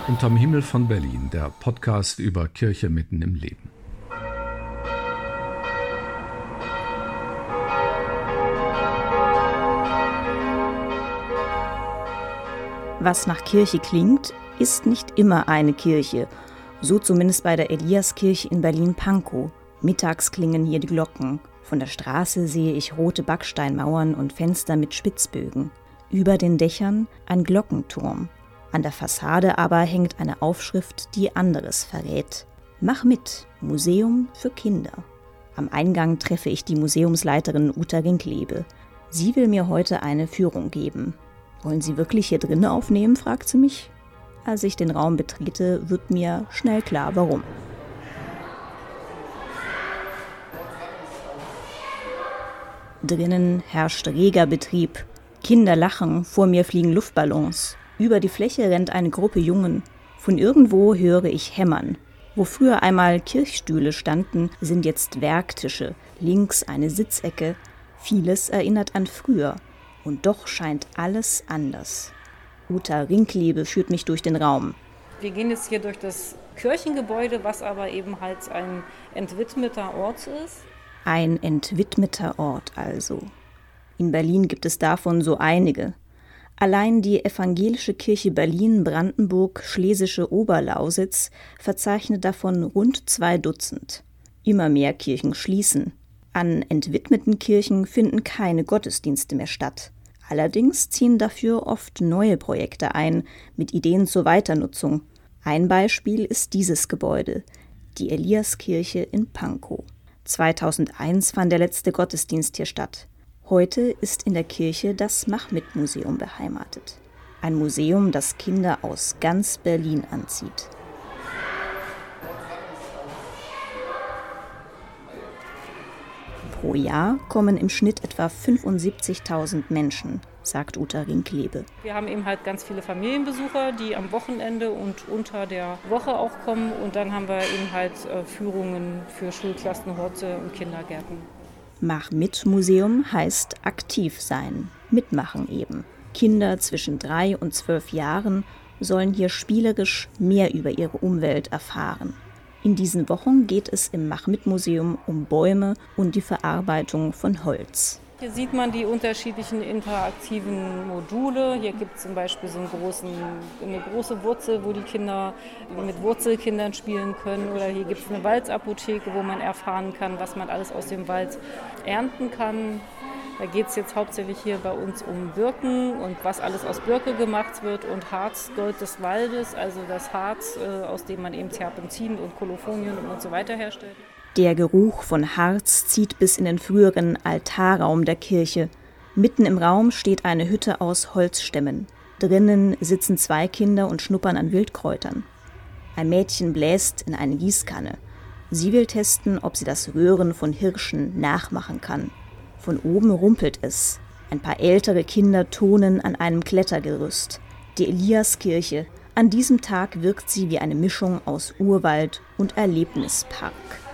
Unterm Himmel von Berlin, der Podcast über Kirche mitten im Leben. Was nach Kirche klingt, ist nicht immer eine Kirche. So zumindest bei der Eliaskirche in Berlin-Pankow. Mittags klingen hier die Glocken. Von der Straße sehe ich rote Backsteinmauern und Fenster mit Spitzbögen. Über den Dächern ein Glockenturm. An der Fassade aber hängt eine Aufschrift, die anderes verrät. Mach mit, Museum für Kinder. Am Eingang treffe ich die Museumsleiterin Uta Rinklebe. Sie will mir heute eine Führung geben. Wollen Sie wirklich hier drinnen aufnehmen, fragt sie mich. Als ich den Raum betrete, wird mir schnell klar, warum. Drinnen herrscht reger Betrieb. Kinder lachen, vor mir fliegen Luftballons. Über die Fläche rennt eine Gruppe Jungen. Von irgendwo höre ich hämmern. Wo früher einmal Kirchstühle standen, sind jetzt Werktische. Links eine Sitzecke. Vieles erinnert an früher. Und doch scheint alles anders. Uta Rinklebe führt mich durch den Raum. Wir gehen jetzt hier durch das Kirchengebäude, was aber eben halt ein entwidmeter Ort ist. Ein entwidmeter Ort also. In Berlin gibt es davon so einige. Allein die Evangelische Kirche Berlin-Brandenburg-Schlesische Oberlausitz verzeichnet davon rund 2 Dutzend. Immer mehr Kirchen schließen. An entwidmeten Kirchen finden keine Gottesdienste mehr statt. Allerdings ziehen dafür oft neue Projekte ein, mit Ideen zur Weiternutzung. Ein Beispiel ist dieses Gebäude, die Eliaskirche in Pankow. 2001 fand der letzte Gottesdienst hier statt. Heute ist in der Kirche das Mach-mit-Museum beheimatet. Ein Museum, das Kinder aus ganz Berlin anzieht. Pro Jahr kommen im Schnitt etwa 75.000 Menschen, sagt Uta Rinklebe. Wir haben eben halt ganz viele Familienbesucher, die am Wochenende und unter der Woche auch kommen. Und dann haben wir eben halt Führungen für Schulklassen, Horte und Kindergärten. Mach-mit-Museum heißt aktiv sein, mitmachen eben. Kinder zwischen 3 und 12 Jahren sollen hier spielerisch mehr über ihre Umwelt erfahren. In diesen Wochen geht es im Mach-mit-Museum um Bäume und die Verarbeitung von Holz. Hier sieht man die unterschiedlichen interaktiven Module. Hier gibt es zum Beispiel so eine große Wurzel, wo die Kinder mit Wurzelkindern spielen können. Oder hier gibt es eine Waldapotheke, wo man erfahren kann, was man alles aus dem Wald ernten kann. Da geht es jetzt hauptsächlich hier bei uns um Birken und was alles aus Birke gemacht wird und Harz, Gold des Waldes, also das Harz, aus dem man eben Terpentin und Kolophonien und so weiter herstellt. Der Geruch von Harz zieht bis in den früheren Altarraum der Kirche. Mitten im Raum steht eine Hütte aus Holzstämmen. Drinnen sitzen 2 Kinder und schnuppern an Wildkräutern. Ein Mädchen bläst in eine Gießkanne. Sie will testen, ob sie das Röhren von Hirschen nachmachen kann. Von oben rumpelt es. Ein paar ältere Kinder turnen an einem Klettergerüst. Die Eliaskirche. An diesem Tag wirkt sie wie eine Mischung aus Urwald und Erlebnispark.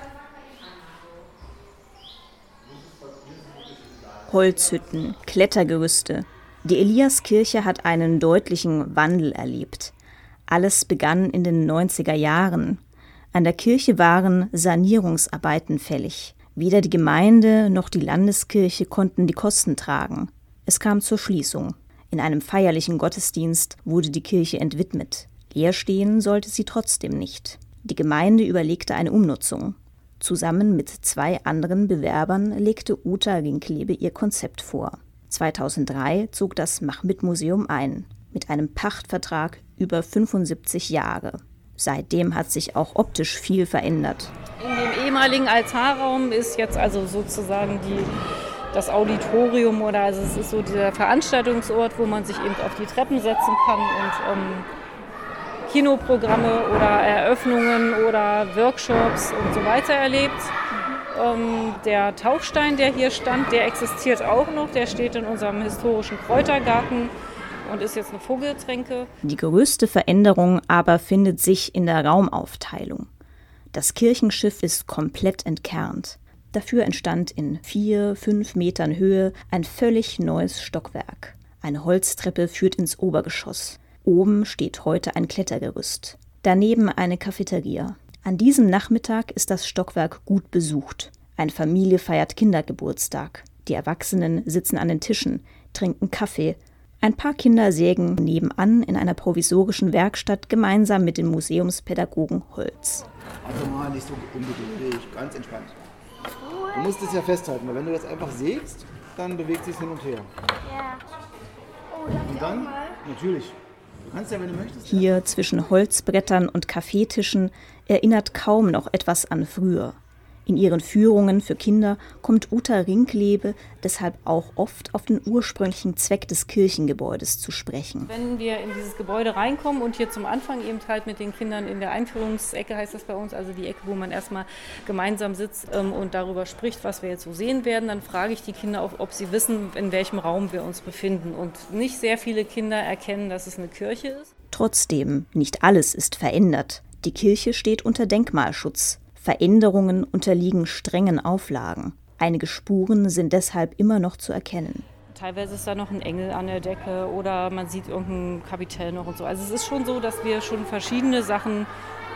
Holzhütten, Klettergerüste. Die Eliaskirche hat einen deutlichen Wandel erlebt. Alles begann in den 90er Jahren. An der Kirche waren Sanierungsarbeiten fällig. Weder die Gemeinde noch die Landeskirche konnten die Kosten tragen. Es kam zur Schließung. In einem feierlichen Gottesdienst wurde die Kirche entwidmet. Leer stehen sollte sie trotzdem nicht. Die Gemeinde überlegte eine Umnutzung. Zusammen mit 2 anderen Bewerbern legte Uta Rinklebe ihr Konzept vor. 2003 zog das Mach-mit-Museum ein, mit einem Pachtvertrag über 75 Jahre. Seitdem hat sich auch optisch viel verändert. In dem ehemaligen Altarraum ist jetzt also sozusagen das Auditorium oder also es ist so dieser Veranstaltungsort, wo man sich eben auf die Treppen setzen kann und Kinoprogramme oder Eröffnungen oder Workshops und so weiter erlebt. Der Taufstein, der hier stand, der existiert auch noch. Der steht in unserem historischen Kräutergarten und ist jetzt eine Vogeltränke. Die größte Veränderung aber findet sich in der Raumaufteilung. Das Kirchenschiff ist komplett entkernt. Dafür entstand in 4-5 Metern Höhe ein völlig neues Stockwerk. Eine Holztreppe führt ins Obergeschoss. Oben steht heute ein Klettergerüst, daneben eine Cafeteria. An diesem Nachmittag ist das Stockwerk gut besucht. Eine Familie feiert Kindergeburtstag. Die Erwachsenen sitzen an den Tischen, trinken Kaffee. Ein paar Kinder sägen nebenan in einer provisorischen Werkstatt gemeinsam mit den Museumspädagogen Holz. Also mal nicht so unbedingt, ganz entspannt. Du musst es ja festhalten, weil wenn du das einfach sägst, dann bewegt es sich hin und her. Ja. Und dann, natürlich, du kannst ja, wenn du möchtest. Hier zwischen Holzbrettern und Kaffeetischen erinnert kaum noch etwas an früher. In ihren Führungen für Kinder kommt Uta Rinklebe deshalb auch oft auf den ursprünglichen Zweck des Kirchengebäudes zu sprechen. Wenn wir in dieses Gebäude reinkommen und hier zum Anfang eben halt mit den Kindern in der Einführungsecke, heißt das bei uns, also die Ecke, wo man erstmal gemeinsam sitzt und darüber spricht, was wir jetzt so sehen werden, dann frage ich die Kinder auch, ob sie wissen, in welchem Raum wir uns befinden. Und nicht sehr viele Kinder erkennen, dass es eine Kirche ist. Trotzdem, nicht alles ist verändert. Die Kirche steht unter Denkmalschutz. Veränderungen unterliegen strengen Auflagen. Einige Spuren sind deshalb immer noch zu erkennen. Teilweise ist da noch ein Engel an der Decke oder man sieht irgendein Kapitell noch und so. Also es ist schon so, dass wir schon verschiedene Sachen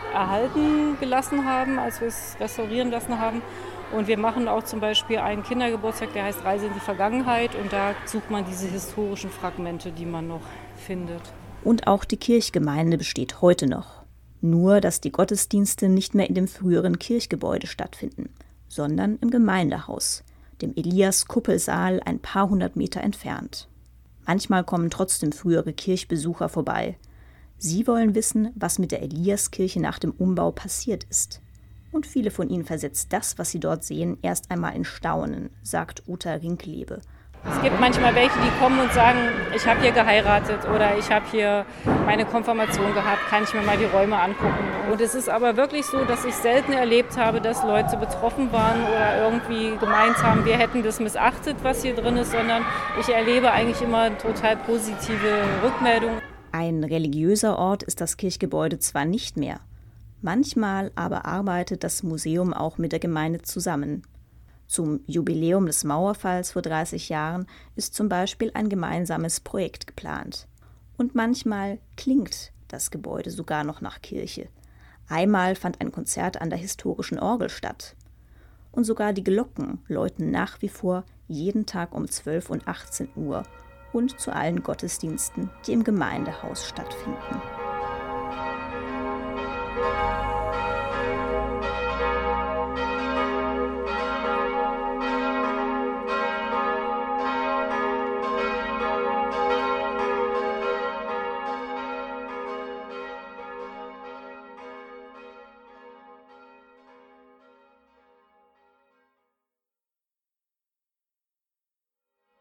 erhalten gelassen haben, als wir es restaurieren lassen haben. Und wir machen auch zum Beispiel einen Kindergeburtstag, der heißt Reise in die Vergangenheit. Und da sucht man diese historischen Fragmente, die man noch findet. Und auch die Kirchgemeinde besteht heute noch. Nur, dass die Gottesdienste nicht mehr in dem früheren Kirchgebäude stattfinden, sondern im Gemeindehaus, dem Elias-Kuppelsaal ein paar hundert Meter entfernt. Manchmal kommen trotzdem frühere Kirchbesucher vorbei. Sie wollen wissen, was mit der Eliaskirche nach dem Umbau passiert ist. Und viele von ihnen versetzt das, was sie dort sehen, erst einmal in Staunen, sagt Uta Rinklebe. Es gibt manchmal welche, die kommen und sagen, ich habe hier geheiratet oder ich habe hier meine Konfirmation gehabt, kann ich mir mal die Räume angucken. Und es ist aber wirklich so, dass ich selten erlebt habe, dass Leute betroffen waren oder irgendwie gemeint haben, wir hätten das missachtet, was hier drin ist, sondern ich erlebe eigentlich immer total positive Rückmeldungen. Ein religiöser Ort ist das Kirchgebäude zwar nicht mehr, manchmal aber arbeitet das Museum auch mit der Gemeinde zusammen. Zum Jubiläum des Mauerfalls vor 30 Jahren ist zum Beispiel ein gemeinsames Projekt geplant. Und manchmal klingt das Gebäude sogar noch nach Kirche. Einmal fand ein Konzert an der historischen Orgel statt. Und sogar die Glocken läuten nach wie vor jeden Tag um 12 und 18 Uhr und zu allen Gottesdiensten, die im Gemeindehaus stattfinden.